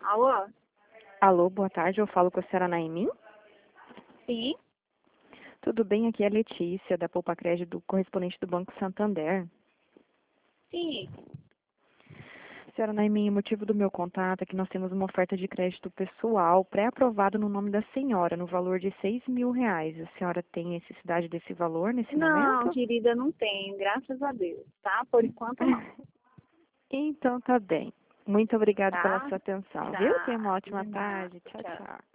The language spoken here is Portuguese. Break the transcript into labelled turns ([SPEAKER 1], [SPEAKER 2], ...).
[SPEAKER 1] Alô?
[SPEAKER 2] Alô, boa tarde, eu falo com a senhora Naimim.
[SPEAKER 1] Sim?
[SPEAKER 2] Tudo bem? Aqui é a Letícia, da Poupa Crédito, correspondente do Banco Santander.
[SPEAKER 1] Sim.
[SPEAKER 2] Senhora Naimim, o motivo do meu contato é que nós temos uma oferta de crédito pessoal pré-aprovado no nome da senhora, no valor de R$ 6.000. A senhora tem necessidade desse valor nesse
[SPEAKER 1] Não,
[SPEAKER 2] momento?
[SPEAKER 1] querida, não tenho, graças a Deus, tá? Por enquanto não,
[SPEAKER 2] Então tá bem. Muito obrigada pela
[SPEAKER 1] tá?
[SPEAKER 2] sua atenção, viu? Tenha uma
[SPEAKER 1] Tá,
[SPEAKER 2] ótima
[SPEAKER 1] de nada,
[SPEAKER 2] tarde. Tchau,
[SPEAKER 1] tchau.
[SPEAKER 2] tchau.